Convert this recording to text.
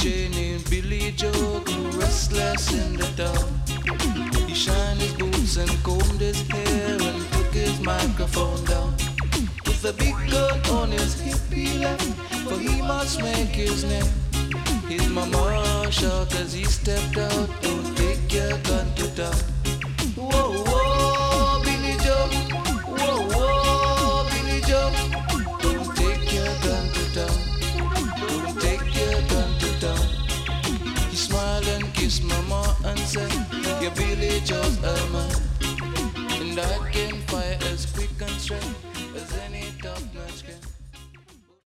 DJ named Billy Joe grew restless in the town. He shined his boots and combed his hair and took his microphone down. With a big gun on his hip he left, for he must make his name. His mama shouted as he stepped out, don't take your gun to town. Whoa, whoa, Billy Joe. Whoa, whoa, Billy Joe. Don't take your gun to town. Don't take your gun to town. He smiled and kissed mama and said, your Billy Joe's a man. And I can